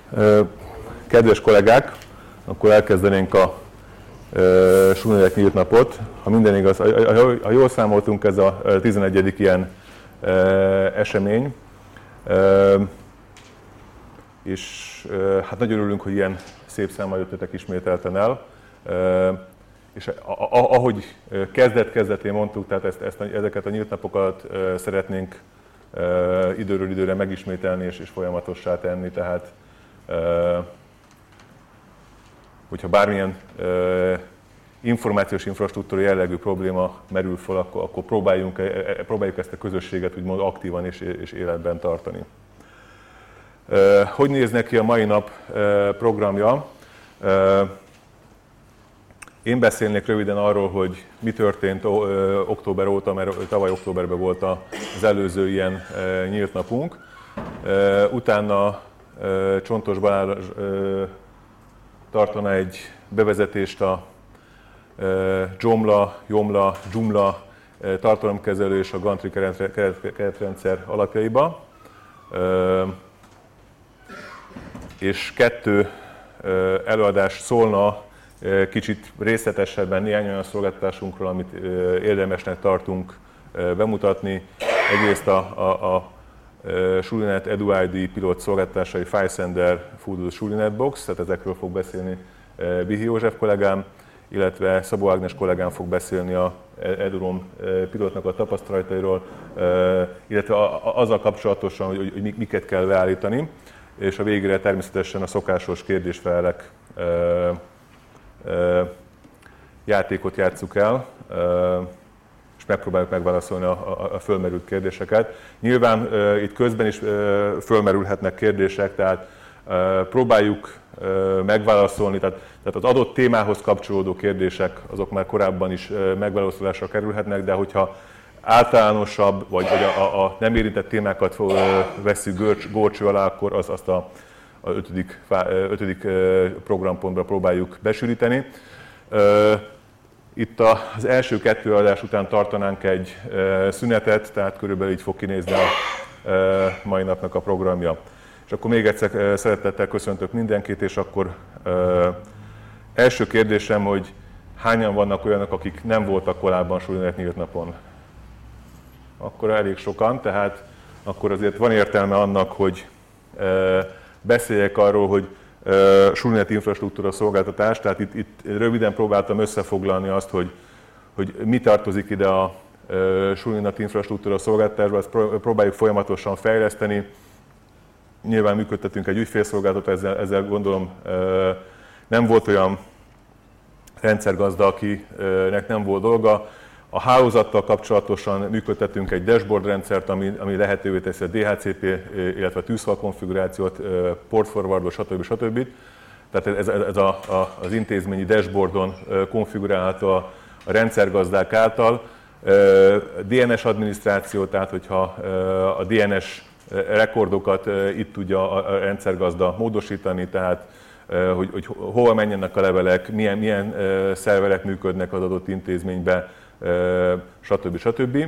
Kedves kollégák, akkor elkezdenénk a SuliNet nyílt napot. Ha minden igaz, ha jól számoltunk, ez a 11. ilyen esemény. És hát nagyon örülünk, hogy ilyen szép számmal jöttetek ismételten el. És ahogy kezdetén mondtuk, tehát ezeket a nyílt napokat szeretnénk időről időre megismételni és folyamatossá tenni, tehát hogyha bármilyen információs infrastruktúra jellegű probléma merül fel, akkor próbáljuk ezt a közösséget úgymond aktívan és életben tartani. Hogy néz neki a mai nap programja? Én beszélnék röviden arról, hogy mi történt október óta, mert tavaly októberben volt az előző ilyen nyílt napunk. Utána Csontos Balázs tartana egy bevezetést a Joomla tartalomkezelő és a Gantry keretrendszer alapjaiba. És 2 előadás szólna kicsit részletesebben néhány olyan szolgáltatásunkról, amit érdemesnek tartunk bemutatni. Egyrészt a SuliNet EduID pilot szolgáltatásai FileSender, Full SuliNet Box, tehát ezekről fog beszélni Bihi József kollégám, illetve Szabó Ágnes kollégám fog beszélni a Edurom pilotnak a tapasztalatairól, illetve azzal kapcsolatosan, hogy miket kell beállítani, és a végére természetesen a szokásos kérdésfelelek játékot játsszuk el, és megpróbáljuk megválaszolni a fölmerült kérdéseket. Nyilván itt közben is fölmerülhetnek kérdések, tehát próbáljuk megválaszolni, tehát az adott témához kapcsolódó kérdések, azok már korábban is megválaszolásra kerülhetnek, de hogyha általánosabb, vagy a nem érintett témákat vesszük górcső alá, akkor azt a 5. programpontba próbáljuk besűríteni. Itt az első 2 adás után tartanánk egy szünetet, tehát körülbelül így fog kinézni a mai napnak a programja. És akkor még egyszer szeretettel köszöntök mindenkit, és akkor első kérdésem, hogy hányan vannak olyanok, akik nem voltak korábban SuliNet nyílt napon? Akkor elég sokan, tehát akkor azért van értelme annak, hogy beszéljek arról, hogy SuliNet infrastruktúra szolgáltatás, tehát itt röviden próbáltam összefoglalni azt, hogy mi tartozik ide a SuliNet infrastruktúra szolgáltatásba, ezt próbáljuk folyamatosan fejleszteni. Nyilván működtetünk egy ügyfélszolgáltatót, ezzel gondolom nem volt olyan rendszergazda, akinek nem volt dolga. A hálózattal kapcsolatosan működtetünk egy dashboard rendszert, ami lehetővé teszi a DHCP, illetve a tűzfal konfigurációt, portforwardot, stb. Tehát ez az intézményi dashboardon konfigurálható a rendszergazdák által. DNS adminisztráció, tehát hogyha a DNS rekordokat itt tudja a rendszergazda módosítani, tehát hogy hova menjenek a levelek, milyen szerverek működnek az adott intézménybe, stb.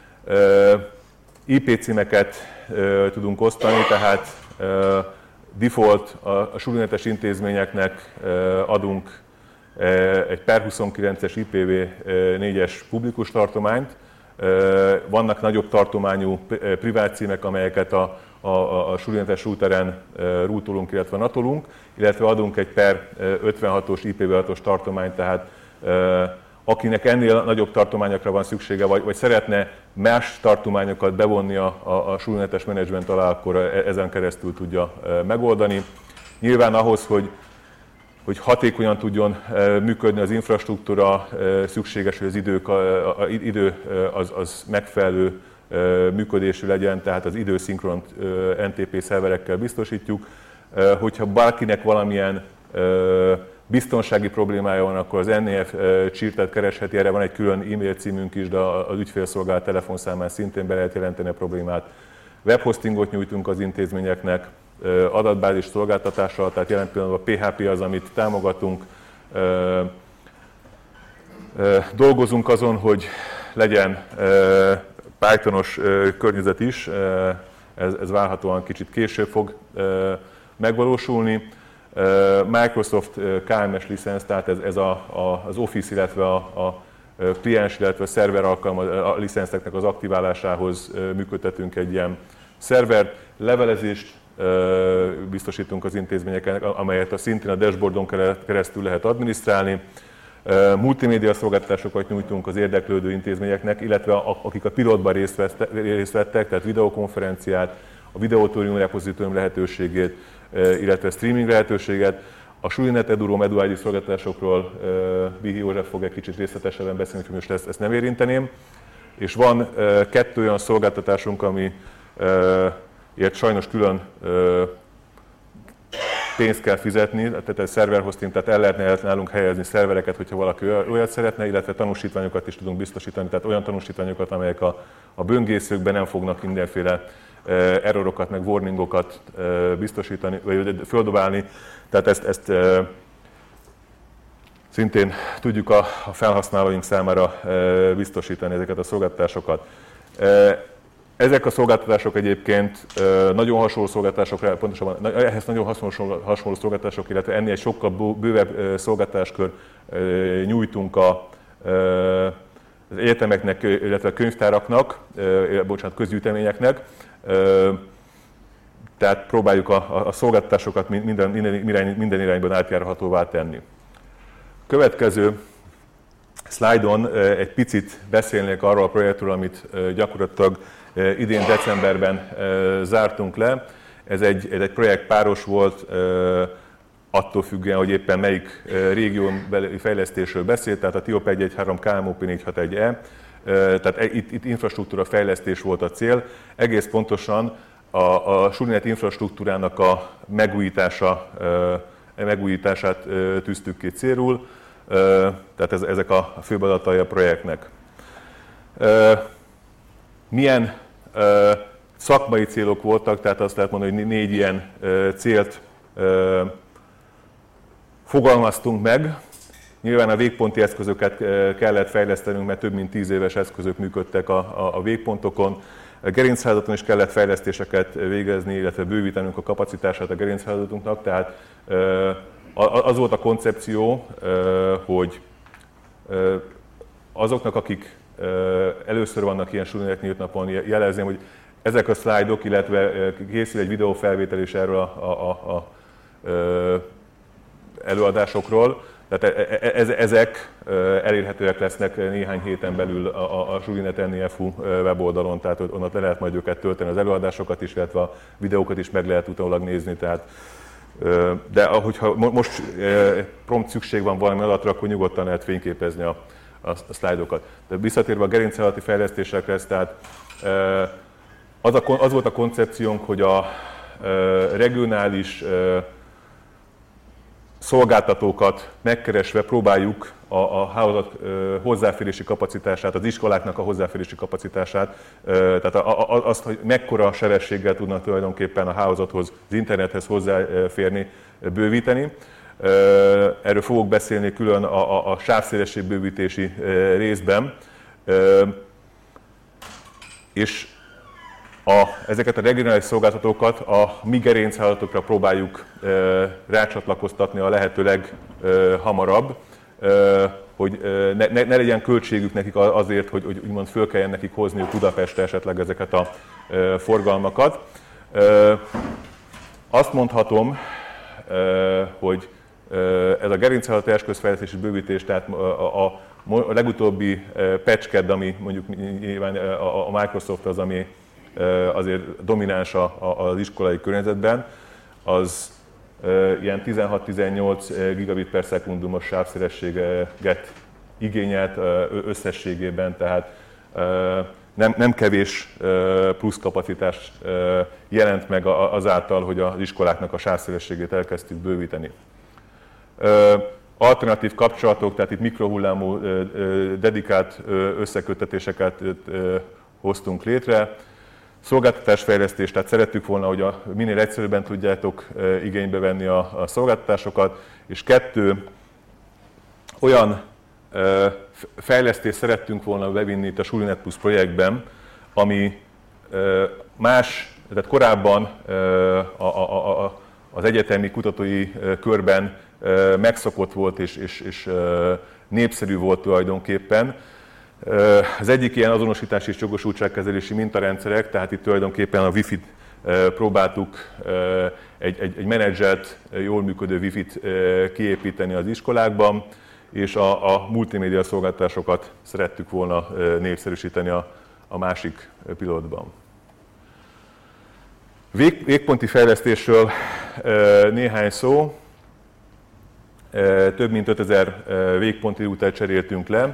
IP címeket tudunk osztani, tehát default a SuliNet-es intézményeknek adunk egy per 29-es IPv4-es publikus tartományt. Vannak nagyobb tartományú privát címek, amelyeket a SuliNet-es routeren routolunk, illetve natolunk, illetve adunk egy per 56-os IPv6-os tartományt, tehát akinek ennél nagyobb tartományokra van szüksége, vagy szeretne más tartományokat bevonni a SuliNet-es menedzsment alá, akkor ezen keresztül tudja megoldani. Nyilván ahhoz, hogy hatékonyan tudjon működni az infrastruktúra, szükséges, hogy az idő az megfelelő működésű legyen, tehát az időszinkront NTP szerverekkel biztosítjuk. Hogyha bárkinek valamilyen biztonsági problémája van, akkor az NEF csirtet keresheti, erre van egy külön e-mail címünk is, de az ügyfélszolgálat telefonszámán szintén be lehet jelenteni a problémát. Webhostingot nyújtunk az intézményeknek, adatbázis szolgáltatással, tehát jelen pillanatban PHP az, amit támogatunk. Dolgozunk azon, hogy legyen Pythonos környezet is, ez várhatóan kicsit később fog megvalósulni. Microsoft KMS licensz, tehát ez az Office, illetve a kliens, illetve a szerver a licenszeknek az aktiválásához működtetünk egy ilyen szervert. Levelezést biztosítunk az intézményeken, amelyet szintén a dashboardon keresztül lehet adminisztrálni. Multimédia szolgáltatásokat nyújtunk az érdeklődő intézményeknek, illetve akik a pilotban részt vettek, tehát videokonferenciát, a videótórium repozitórium lehetőségét, illetve streaming lehetőséget. A SuliNet Eduroam EduID szolgáltatásokról Bihi József fog egy kicsit részletesebben beszélni, hogy most ezt nem érinteném. És van 2 olyan szolgáltatásunk, ami ilyet sajnos külön pénzt kell fizetni, tehát ez szerverhosting, tehát el lehetne nálunk helyezni szervereket, hogyha valaki olyat szeretne, illetve tanúsítványokat is tudunk biztosítani, tehát olyan tanúsítványokat, amelyek a böngészőkben nem fognak mindenféle errorokat, meg warningokat biztosítani, vagy földobálni. Tehát ezt szintén tudjuk a felhasználóink számára biztosítani ezeket a szolgáltatásokat. Ezek a szolgáltatások egyébként nagyon hasonló szolgáltatások, pontosabban ehhez nagyon hasonló szolgáltatások, illetve ennél egy sokkal bővebb szolgáltatáskör nyújtunk az egyetemeknek, illetve a könyvtáraknak, közgyűjteményeknek. Tehát próbáljuk a szolgáltatásokat minden irányban átjárhatóvá tenni. Következő szlájdon egy picit beszélnék arról a projektről, amit gyakorlatilag idén decemberben zártunk le. Ez egy projektpáros volt, attól függően, hogy éppen melyik régión belüli fejlesztésről beszélt, tehát a TIOP 113 KMOP 461E, tehát itt infrastruktúra fejlesztés volt a cél. Egész pontosan a SuliNet infrastruktúrának a megújítását tűztük ki célul, tehát ezek a főbb adatai a projektnek. Milyen szakmai célok voltak, tehát azt lehet mondani, hogy 4 ilyen célt fogalmaztunk meg. Nyilván a végponti eszközöket kellett fejlesztenünk, mert több mint 10 éves eszközök működtek a végpontokon. A gerinchálózaton is kellett fejlesztéseket végezni, illetve bővítenünk a kapacitását a gerinchálózatunknak, tehát az volt a koncepció, hogy azoknak, akik először vannak ilyen SuliNet nyílt napon, jelezném, hogy ezek a szlájdok, illetve készül egy videófelvétel is erről a előadásokról, tehát ezek elérhetőek lesznek néhány héten belül a SuliNet NEFU weboldalon, tehát onnan le lehet majd őket tölteni, az előadásokat is, illetve a videókat is meg lehet utólag nézni. Tehát, de ahogyha most prompt szükség van valami adatra, akkor nyugodtan lehet fényképezni a szlájdokat. De visszatérve a gerinc alatti fejlesztésekre, tehát az volt a koncepciónk, hogy a regionális szolgáltatókat megkeresve próbáljuk a hálózat hozzáférési kapacitását, az iskoláknak a hozzáférési kapacitását, tehát azt, hogy mekkora sebességgel tudnak tulajdonképpen a hálózathoz, az internethez hozzáférni, bővíteni. Erről fogok beszélni külön a sávszélesség bővítési részben. És ezeket a regionális szolgáltatókat a mi gerinchálózatokra próbáljuk rácsatlakoztatni a lehető leghamarabb, hogy ne legyen költségük nekik azért, hogy úgymond föl kelljen nekik hozniuk Budapestre esetleg ezeket a forgalmakat. Azt mondhatom, hogy ez a gerinchálózati eszközfejlesztési bővítés, tehát a legutóbbi patchked, ami mondjuk nyilván a Microsoft az, ami azért domináns az iskolai környezetben, az ilyen 16-18 gigabit per szekundumos sávszélességet igényelt összességében, tehát nem kevés plusz kapacitást jelent meg azáltal, hogy az iskoláknak a sávszélességét elkezdtük bővíteni. Alternatív kapcsolatok, tehát itt mikrohullámú dedikált összeköttetéseket hoztunk létre. Szolgáltatásfejlesztés, tehát szerettük volna, hogy minél egyszerűbben tudjátok igénybe venni a szolgáltatásokat, és 2 olyan fejlesztést szerettünk volna bevinni itt a SuliNet Plus projektben, ami más, tehát korábban az egyetemi kutatói körben megszokott volt és népszerű volt tulajdonképpen. Az egyik ilyen azonosítási és jogosultságkezelési mintarendszerek, tehát itt tulajdonképpen a Wi-Fi-t próbáltuk egy menedzselt, jól működő Wi-Fi-t kiépíteni az iskolákban, és a multimédia szolgáltatásokat szerettük volna népszerűsíteni a másik pilotban. Végponti fejlesztésről néhány szó. Több mint 5000 végponti rútát cseréltünk le,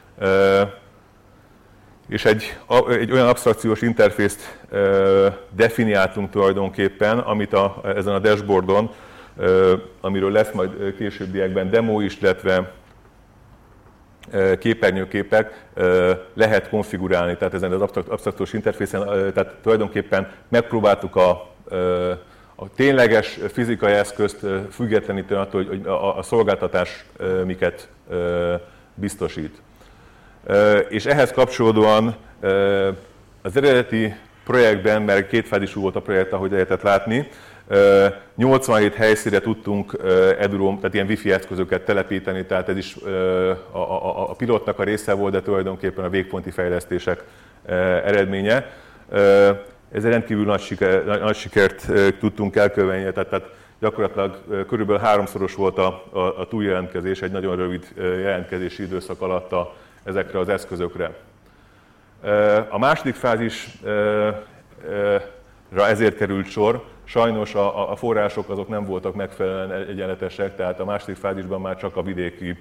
és egy olyan absztrakciós interfészt definiáltunk tulajdonképpen, amit ezen a dashboardon, amiről lesz majd későbbiekben demo is, illetve képernyőképek, lehet konfigurálni. Tehát ezen az absztrakciós interfészen, tehát tulajdonképpen megpróbáltuk a tényleges fizikai eszközt függetleníteni attól, hogy a szolgáltatás miket biztosít. És ehhez kapcsolódóan az eredeti projektben, mert kétfázisú volt a projekt, ahogy lehetett látni, 87 helyszínre tudtunk edurom, tehát ilyen wifi eszközöket telepíteni, tehát ez is a pilotnak a része volt, de tulajdonképpen a végponti fejlesztések eredménye. Ez egy rendkívül nagy sikert tudtunk elkövetni, tehát gyakorlatilag körülbelül 3-szoros volt a túljelentkezés egy nagyon rövid jelentkezési időszak alatt ezekre az eszközökre. A második fázisra ezért került sor. Sajnos a források azok nem voltak megfelelően egyenletesek, tehát a második fázisban már csak a vidéki,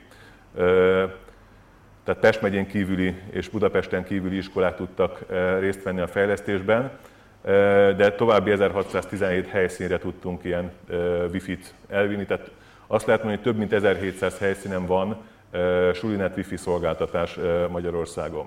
tehát Pest megyén kívüli és Budapesten kívüli iskolák tudtak részt venni a fejlesztésben, de további 1617 helyszínre tudtunk ilyen Wi-Fi-t elvinni, tehát azt lehet mondani, hogy több mint 1700 helyszínen van SuliNet Wi-Fi szolgáltatás Magyarországon.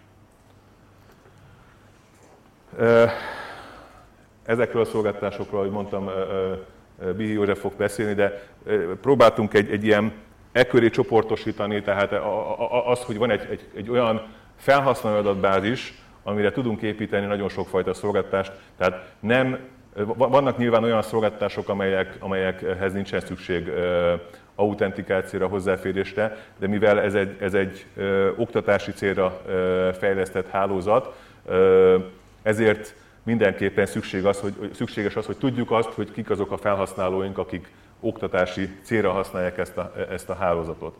Ezekről a szolgáltatásokról, ahogy mondtam, Bihi József fog beszélni, de próbáltunk egy ilyen köré csoportosítani, tehát az, hogy van egy olyan felhasználó adatbázis, amire tudunk építeni nagyon sokfajta szolgáltatást, tehát vannak nyilván olyan szolgáltatások, amelyekhez nincsen szükség autentikációra, hozzáférésre, de mivel ez egy oktatási célra fejlesztett hálózat, ezért mindenképpen szükséges az, hogy tudjuk azt, hogy kik azok a felhasználóink, akik oktatási célra használják ezt a hálózatot.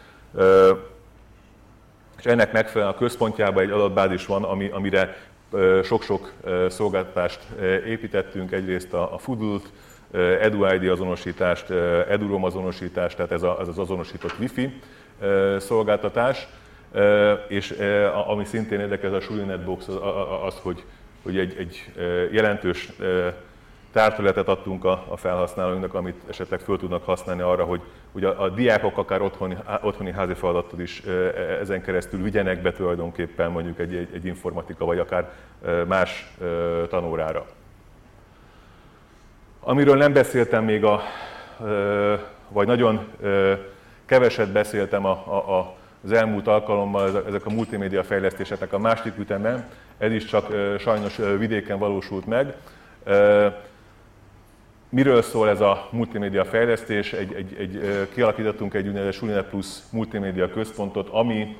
És ennek megfelelően a központjában egy adatbázis van, amire sok-sok szolgáltatást építettünk. Egyrészt a Foodle-t, EduID azonosítást, EduROM azonosítást, tehát ez az azonosított Wi-Fi szolgáltatás. És ami szintén érdekes, a SuliNet Box az, hogy egy jelentős tárterületet adtunk a felhasználóinknak, amit esetleg föl tudnak használni arra, hogy a diákok akár otthoni házi feladatot is ezen keresztül vigyenek be tulajdonképpen mondjuk egy informatika vagy akár más tanórára. Amiről nem beszéltem még, vagy nagyon keveset beszéltem az elmúlt alkalommal, ezek a multimédia fejlesztéseknek a második üteme, ez is csak sajnos vidéken valósult meg. Miről szól ez a multimédia fejlesztés? Kialakítottunk egy úgynevezett SuliNet Plus multimédia központot, ami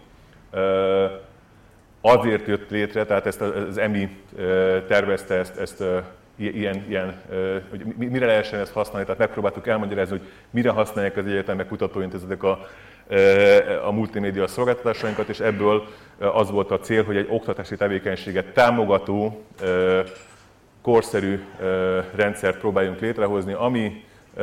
azért jött létre, tehát ezt az EMI tervezte ezt hogy mire lehessen ezt használni, tehát megpróbáltuk elmagyarázni, hogy mire használják az egyetemek, kutatóintézetek a multimédia szolgáltatásainkat, és ebből az volt a cél, hogy egy oktatási tevékenységet támogató, korszerű rendszert próbáljunk létrehozni, ami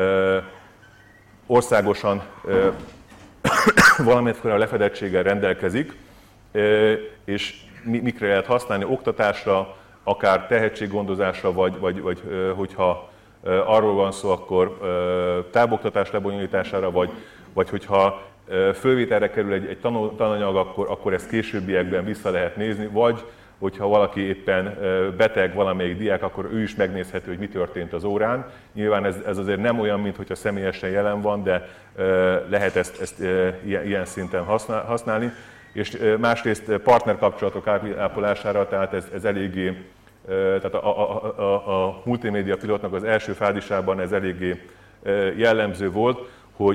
országosan valamiféle lefedettséggel rendelkezik, és mikre lehet használni oktatásra, akár tehetséggondozásra, vagy hogyha arról van szó, akkor távoktatás lebonyolítására, vagy hogyha fölvételre kerül egy tananyag, akkor ezt későbbiekben vissza lehet nézni, vagy hogyha valaki éppen beteg, valamelyik diák, akkor ő is megnézhető, hogy mi történt az órán. Nyilván ez azért nem olyan, mintha személyesen jelen van, de lehet ezt ilyen szinten használni. És másrészt partnerkapcsolatok ápolására, tehát ez eléggé tehát a multimédia pilotnak az első fázisában ez eléggé jellemző volt,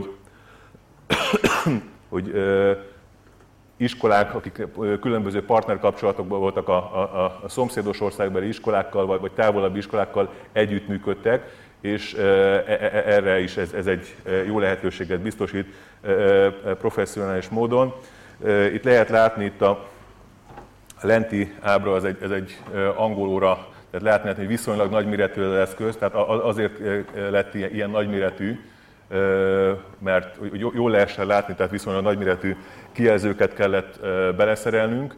hogy iskolák, akik különböző partnerkapcsolatokban voltak a szomszédos országbeli iskolákkal, vagy távolabbi iskolákkal együttműködtek, és erre is ez egy jó lehetőséget biztosít professzionális módon. Itt lehet látni, itt a lenti ábra, ez egy angol óra, tehát látni, hogy viszonylag nagyméretű az eszköz, tehát azért lett ilyen nagyméretű, mert jól lehessen látni, tehát viszonylag nagyméretű kijelzőket kellett beleszerelnünk,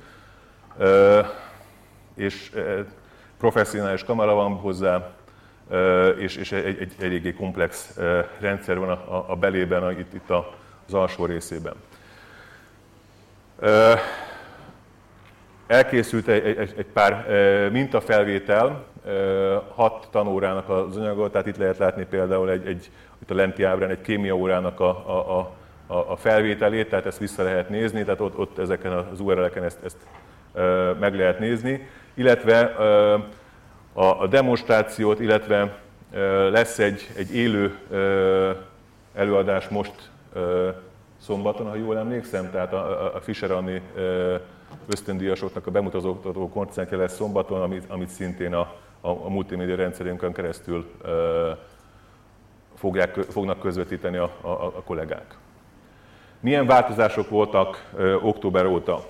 és professzionális kamera van hozzá, és egy eléggé komplex rendszer van a belében, itt az alsó részében. Elkészült egy pár mintafelvétel, 6 tanórának az anyagot, tehát itt lehet látni például itt a lenti ábrán egy kémia órának a felvételét, tehát ezt vissza lehet nézni, tehát ott ezeken az URL-eken ezt meg lehet nézni, illetve a demonstrációt, illetve lesz egy élő előadás most szombaton, ha jól emlékszem, tehát a Fischer Anni ösztöndíjasoknak a bemutató koncertje lesz szombaton, amit szintén a multimédia rendszerünkön keresztül fognak közvetíteni a kollégák. Milyen változások voltak október óta?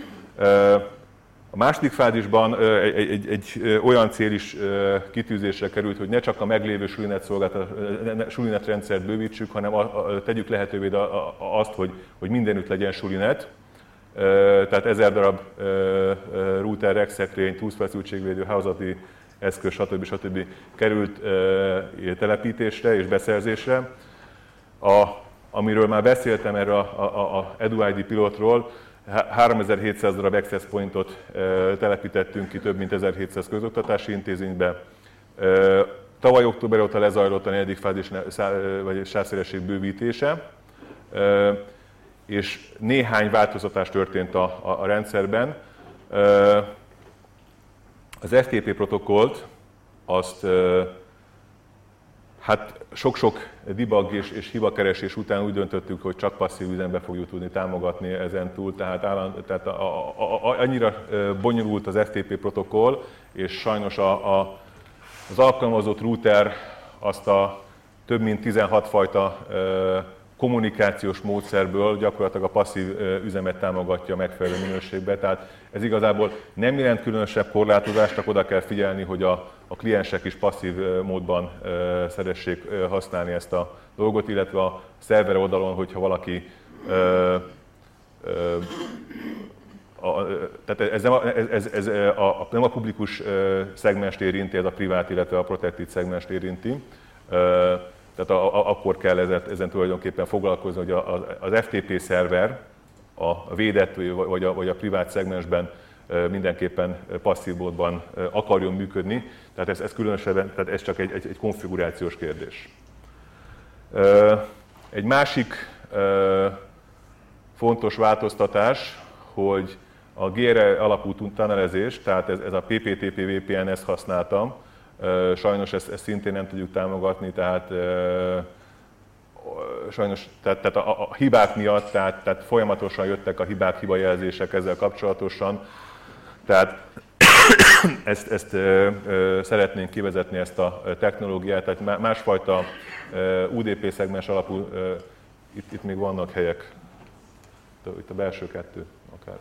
A második fázisban egy olyan cél is kitűzésre került, hogy ne csak a meglévő sulinet rendszert bővítsük, hanem tegyük lehetővé azt, hogy mindenütt legyen sulinet. Tehát 1000 darab router, rack-szekrény, 20 feszültségvédő, hálózati eszköz, stb. Került telepítésre és beszerzésre. Amiről már beszéltem, erről a EduID pilotról, 3700 darab access pointot telepítettünk ki több mint 1700 közoktatási intézménybe. Tavaly október óta lezajlott a 4. fázis vagy sávszélesség bővítése, és néhány változtatás történt a rendszerben. Az FTP protokollt azt hát sok-sok debug és hibakeresés után úgy döntöttük, hogy csak passzív üzembe fogjuk tudni támogatni ezen túl, tehát annyira bonyolult az FTP protokoll, és sajnos az alkalmazott router azt a több mint 16 fajta kommunikációs módszerből gyakorlatilag a passzív üzemet támogatja megfelelő minőségben, tehát ez igazából nem jelent különösebb korlátozást, csak oda kell figyelni, hogy a kliensek is passzív módban szeressék használni ezt a dolgot, illetve a szerver oldalon, hogyha valaki tehát ez nem a publikus szegmest érinti, ez a privát, illetve a protected szegmest érinti. Tehát akkor kell ezen tulajdonképpen foglalkozni, hogy az FTP szerver a védett vagy a privát szegmensben mindenképpen passzív módban akarjon működni. Tehát ez különösebben, tehát ez csak egy konfigurációs kérdés. Egy másik fontos változtatás, hogy a GRE alapú tunnelezés, tehát ez a PPTP VPN, ezt használtam. Sajnos ezt szintén nem tudjuk támogatni, tehát sajnos tehát a hibák miatt, tehát folyamatosan jöttek a hibák, hibajelzések ezzel kapcsolatosan. Tehát ezt szeretnénk kivezetni, ezt a technológiát, tehát másfajta UDP szegmens alapú, itt még vannak helyek, itt a belső kettő akár.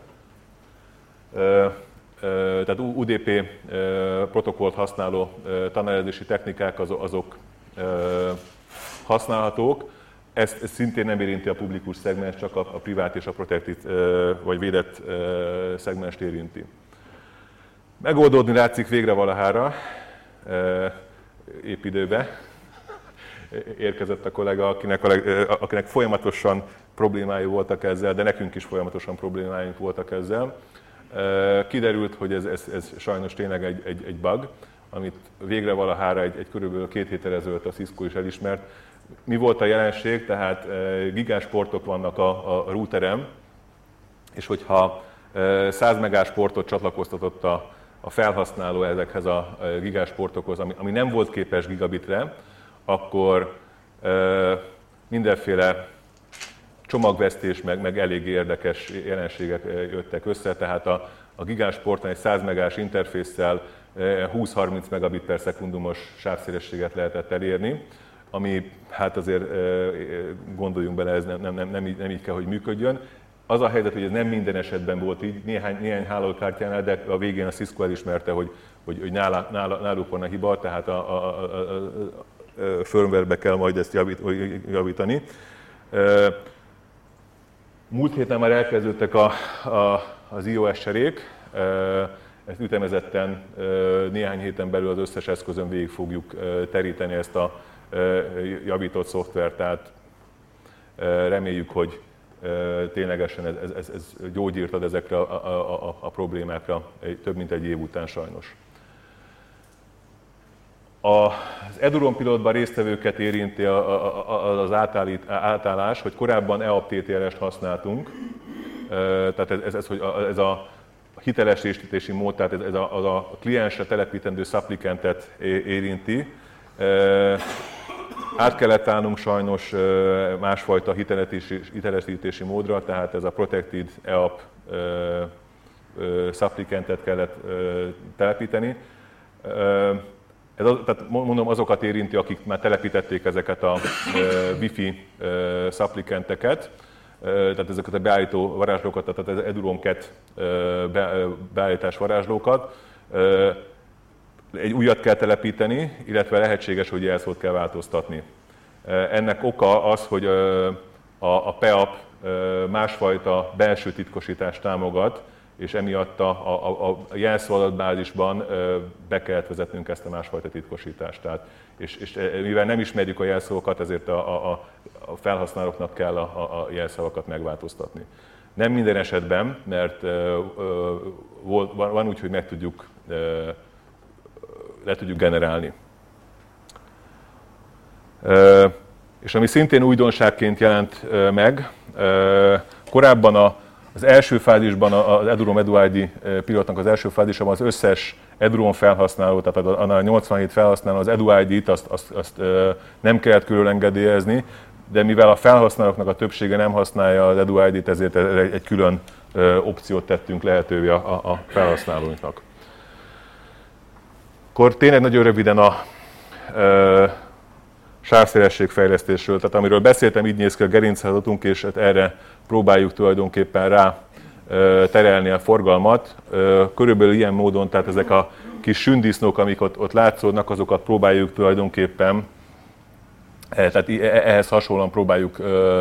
Tehát UDP protokollt használó tunnelezési technikák azok használhatók. Ez szintén nem érinti a publikus szegmens, csak a privát és a protected vagy védett szegmest érinti. Megoldódni látszik végre valahára, épp időbe. Érkezett a kollega, akinek folyamatosan problémái voltak ezzel, de nekünk is folyamatosan problémáink voltak ezzel. Kiderült, hogy ez sajnos tényleg egy bug, amit végre valahára egy körülbelül 2 héttel ezelőtt a Cisco is elismert. Mi volt a jelenség? Tehát gigás portok vannak a routerem, és hogyha 100 megás portot csatlakoztatott a felhasználó ezekhez a gigásportokhoz, ami nem volt képes gigabitre, akkor mindenféle csomagvesztés, meg elég érdekes jelenségek jöttek össze, tehát a gigásporton egy 100 megás interfésszel 20-30 megabit per szekundumos sávszélességet lehetett elérni, ami hát azért gondoljunk bele, ez nem így kell, hogy működjön. Az a helyzet, hogy ez nem minden esetben volt így, néhány hálókártyánál, de a végén a Cisco elismerte, hogy náluk van a hiba, tehát a firmware-be kell majd ezt javítani. Múlt héten már elkezdődtek az iOS cserék, ezt ütemezetten néhány héten belül az összes eszközön végig fogjuk teríteni ezt a javított szoftvert, tehát reméljük, hogy ténylegesen ez gyógyírt ad ezekre a problémákra több mint egy év után sajnos. Az Eduron pilotban résztvevőket érinti az átállás, hogy korábban EAP-TTLS-t használtunk, tehát ez a hitelesítési mód, tehát ez a kliensre telepítendő supplicantet érinti. Át kellett állnunk sajnos másfajta hitelesítési módra, tehát ez a Protected EAP supplicantet kellett telepíteni. Tehát mondom, azokat érinti, akik már telepítették ezeket a Wi-Fi supplicanteket, tehát ezeket a beállító varázslókat, tehát az Eduron Cat beállítás varázslókat. Egy újat kell telepíteni, illetve lehetséges, hogy jelszót kell változtatni. Ennek oka az, hogy a PEAP másfajta belső titkosítást támogat, és emiatt a jelszó adatbázisban be kellett vezetnünk ezt a másfajta titkosítást. Tehát, és mivel nem ismerjük a jelszókat, ezért a felhasználóknak kell a jelszavakat megváltoztatni. Nem minden esetben, mert van úgy, hogy le tudjuk generálni. És ami szintén újdonságként jelent meg, korábban az első fázisban, az Eduron EduID pilotnak az első fázisában az összes Eduron felhasználó, tehát a 87 felhasználó az EduID-t azt nem kellett külön engedélyezni, de mivel a felhasználóknak a többsége nem használja az EduID-t, ezért egy külön opciót tettünk lehetővé a felhasználóinknak. Akkor tényleg nagyon röviden a sávszélességfejlesztésről, tehát amiről beszéltem, így néz ki a gerinchálózatunk, és erre próbáljuk tulajdonképpen rá terelni a forgalmat. Körülbelül ilyen módon, tehát ezek a kis sündisznók, amik ott látszódnak, azokat próbáljuk tulajdonképpen, tehát ehhez hasonlóan próbáljuk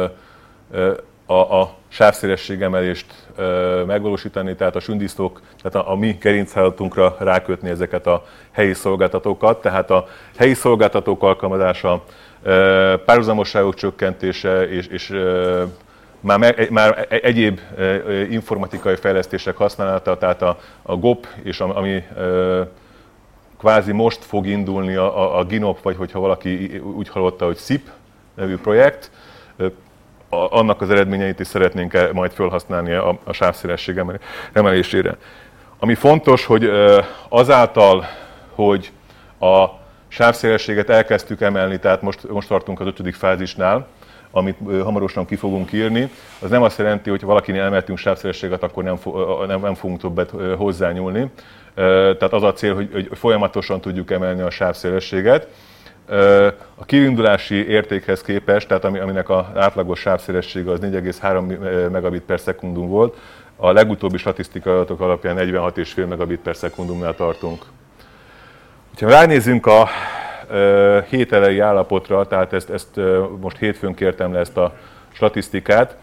a sávszélességemelést megvalósítani, tehát a sündisznók, tehát a mi gerinchálózatunkra rákötni ezeket a helyi szolgáltatókat, tehát a helyi szolgáltatók alkalmazása, párhuzamosságok csökkentése és már egyéb informatikai fejlesztések használata, tehát a GOP, és ami kvázi most fog indulni a GINOP, vagy hogyha valaki úgy hallotta, hogy SIP nevű projekt, annak az eredményeit is szeretnénk majd felhasználni a sávszélesség emelésére. Ami fontos, hogy azáltal, hogy a sávszélességet elkezdtük emelni, tehát most tartunk az 5. fázisnál, amit hamarosan ki fogunk írni, az nem azt jelenti, hogy ha valakinél emeltünk sávszélességet, akkor nem fogunk többet hozzányúlni. Tehát az a cél, hogy folyamatosan tudjuk emelni a sávszélességet. A kiindulási értékhez képest, tehát aminek az átlagos sávszélessége az 4,3 megabit per szekundum volt, a legutóbbi statisztikai adatok alapján 46,5 megabit per szekundumnál tartunk. Ha ránézzünk a hét elejé állapotra, tehát ezt most hétfőn kértem le ezt a statisztikát,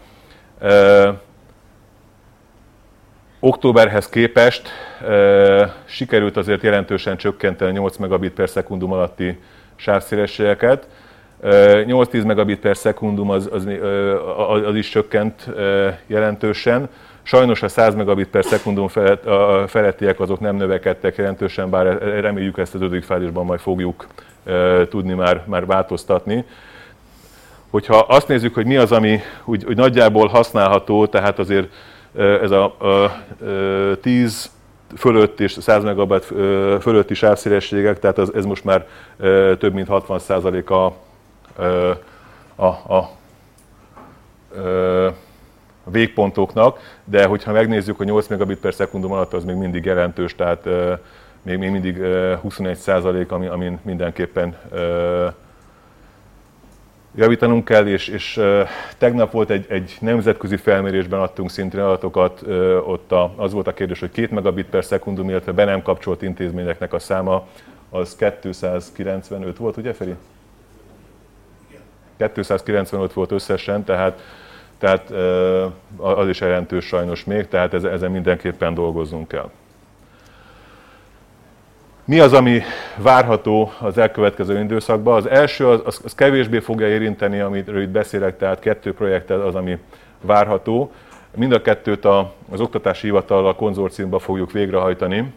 októberhez képest sikerült azért jelentősen csökkenteni 8 megabit per szekundum alatti sávszélességeket. 8-10 megabit per szekundum az is csökkent jelentősen. Sajnos a 100 megabit per szekundum felettiek azok nem növekedtek jelentősen, bár reméljük ezt az 5. fázisban majd fogjuk tudni már változtatni. Hogyha azt nézzük, hogy mi az, ami úgy nagyjából használható, tehát azért ez a 10 fölött és 100 megabyte fölötti sávszélességek, tehát ez most már több mint 60%-a a végpontoknak, de hogyha megnézzük, hogy 8 megabit per szekundum alatt az még mindig jelentős, tehát még mindig 21%, amin mindenképpen javítanunk kell, és tegnap volt egy nemzetközi felmérésben adtunk szintén adatokat, ott az volt a kérdés, hogy 2 megabit per szekundum, illetve be nem kapcsolt intézményeknek a száma, az 295 volt, ugye Feri? 295 volt összesen, tehát az is jelentős sajnos még, tehát ezen mindenképpen dolgoznunk kell. Mi az, ami várható az elkövetkező időszakban? Az első, az kevésbé fogja érinteni, amiről itt beszélek, tehát 2 projekt az, ami várható. Mind a 2-t az Oktatási Hivatallal konzorciumban fogjuk végrehajtani.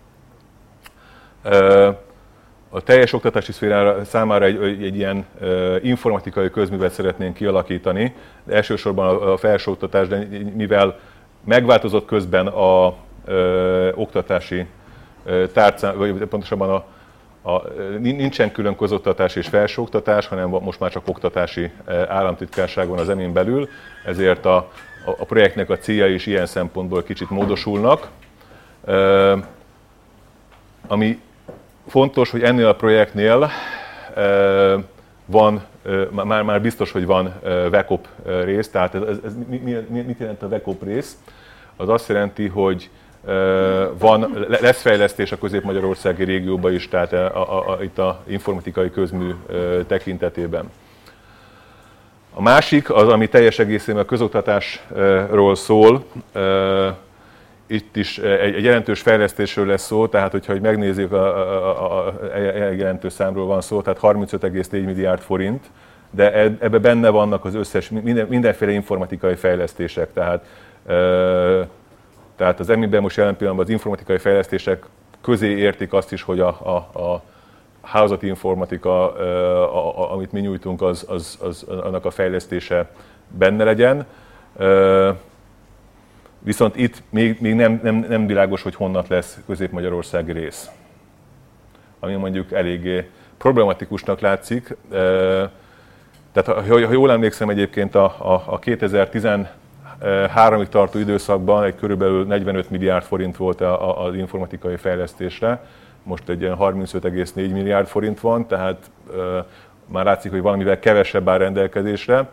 A teljes oktatási szférára számára egy ilyen informatikai közművet szeretnénk kialakítani, de elsősorban a felsőoktatás, de mivel megváltozott közben az oktatási tárcán, vagy pontosabban nincsen külön közoktatás és felsőoktatás, hanem most már csak oktatási államtitkárság van az EMI-n belül, ezért a projektnek a célja is ilyen szempontból kicsit módosulnak. Ami fontos, hogy ennél a projektnél van, már biztos, hogy van VECOP rész, tehát mit jelent a VECOP rész? Az azt jelenti, hogy lesz fejlesztés a közép-magyarországi régióban is, tehát itt az informatikai közmű tekintetében. A másik az, ami teljes egészében a közoktatásról szól, itt is egy jelentős fejlesztésről lesz szó, tehát hogyha megnézzük, a jelentős számról van szó, tehát 35,4 milliárd forint, de ebbe benne vannak az összes, mindenféle informatikai fejlesztések, tehát az EMI-ben most jelen pillanatban az informatikai fejlesztések közé értik azt is, hogy a hálózati informatika, amit mi nyújtunk, annak a fejlesztése benne legyen. Viszont itt még nem világos, hogy honnan lesz közép-magyarországi rész, ami mondjuk eléggé problematikusnak látszik. Tehát ha jól emlékszem, egyébként a 2013-ig tartó időszakban egy körülbelül 45 milliárd forint volt az informatikai fejlesztésre, most egy ilyen 35,4 milliárd forint van, tehát már látszik, hogy valamivel kevesebb áll rendelkezésre.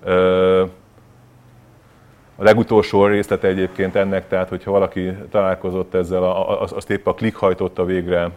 A legutolsó részlete egyébként ennek, tehát hogyha valaki találkozott ezzel, azt épp a Klik hajtotta végre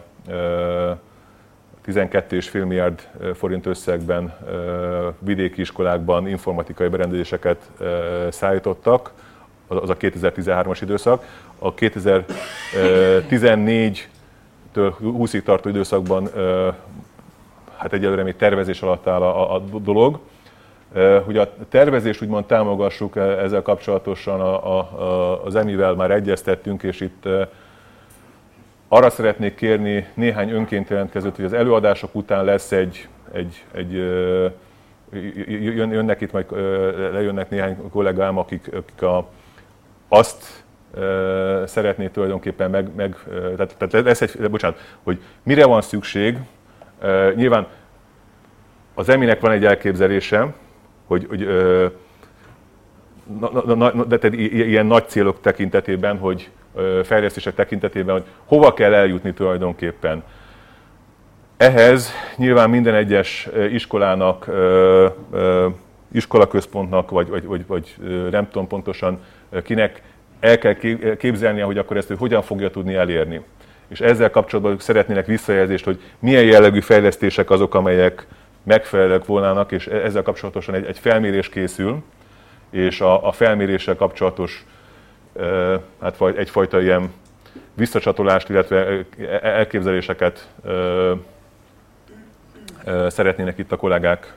12,5 milliárd forint összegben vidéki iskolákban informatikai berendezéseket szállítottak, az a 2013-as időszak. A 2014-től 20-ig tartó időszakban hát egyelőre még tervezés alatt áll a dolog. Hogy a tervezést úgymond támogassuk, ezzel kapcsolatosan az EMI-vel már egyeztettünk, és itt arra szeretnék kérni néhány önként jelentkezőt, hogy az előadások után lesz jönnek itt, majd lejönnek néhány kollégám, akik azt szeretné tulajdonképpen tehát lesz hogy mire van szükség. Nyilván az EMI-nek van egy elképzelése, de ilyen nagy célok tekintetében, hogy fejlesztések tekintetében, hogy hova kell eljutni tulajdonképpen. Ehhez nyilván minden egyes iskolának, iskolaközpontnak, vagy nem tudom pontosan kinek el kell képzelnie, hogy akkor ezt hogyan fogja tudni elérni. És ezzel kapcsolatban szeretnének visszajelzést, hogy milyen jellegű fejlesztések azok, amelyek megfelelőek volnának, és ezzel kapcsolatosan egy felmérés készül, és a felméréssel kapcsolatos hát egyfajta ilyen visszacsatolást, illetve elképzeléseket szeretnének itt a kollégák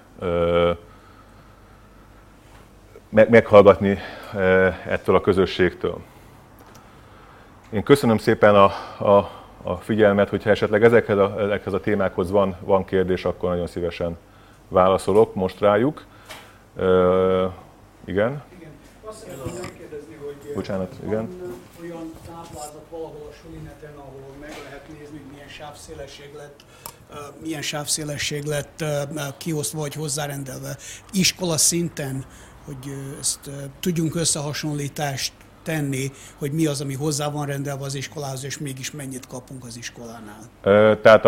meghallgatni ettől a közösségtől. Én köszönöm szépen a figyelmet, hogyha esetleg ezekhez a témákhoz van kérdés, akkor nagyon szívesen válaszolok most rájuk. Igen? Igen. Azt szeretném megkérdezni, hogy bocsánat, igen. Hogy olyan táblázat valahol a Sulineten, ahol meg lehet nézni, hogy milyen sávszélesség lett kiosztva vagy hozzárendelve iskola szinten, hogy ezt tudjunk összehasonlítást tenni, hogy mi az, ami hozzá van rendelve az iskolához, és mégis mennyit kapunk az iskolánál. Tehát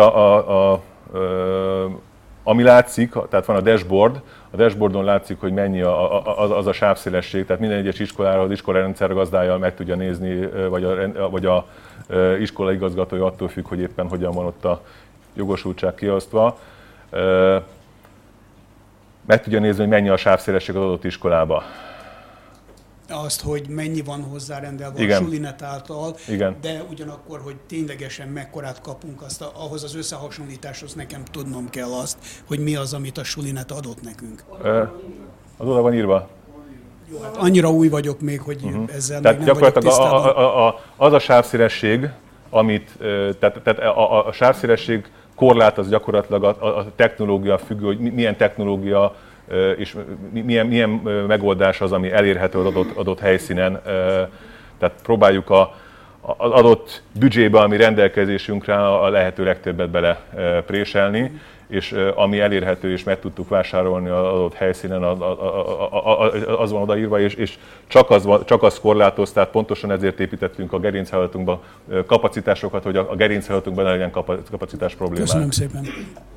ami látszik, tehát van a dashboard, a dashboardon látszik, hogy mennyi az a sávszélesség, tehát minden egyes iskolára az iskolarendszer gazdája meg tudja nézni, vagy a iskola igazgatója, attól függ, hogy éppen hogyan van ott a jogosultság kiosztva. Meg tudja nézni, hogy mennyi a sávszélesség az adott iskolába. Azt, hogy mennyi van hozzárendelve igen. a Sulinet által, igen. de ugyanakkor, hogy ténylegesen mekkorát kapunk, ahhoz az összehasonlításhoz nekem tudnom kell azt, hogy mi az, amit a Sulinet adott nekünk. Az oda van írva. Jó, hát annyira új vagyok még, hogy ezzel tehát még nem vagyok tisztában. Az a sávszélesség, amit, tehát a sávszélesség korlát az gyakorlatilag a technológia függő, hogy milyen technológia és milyen megoldás az, ami elérhető az adott helyszínen. Tehát próbáljuk az adott büdzsébe, ami rendelkezésünkre a lehető legtöbbet belepréselni, és ami elérhető és meg tudtuk vásárolni az adott helyszínen, az van odaírva, és csak az korlátoz, tehát pontosan ezért építettünk a gerinchálózatunkba kapacitásokat, hogy a gerinchálózatunkban ne legyen kapacitás problémák. Köszönöm szépen!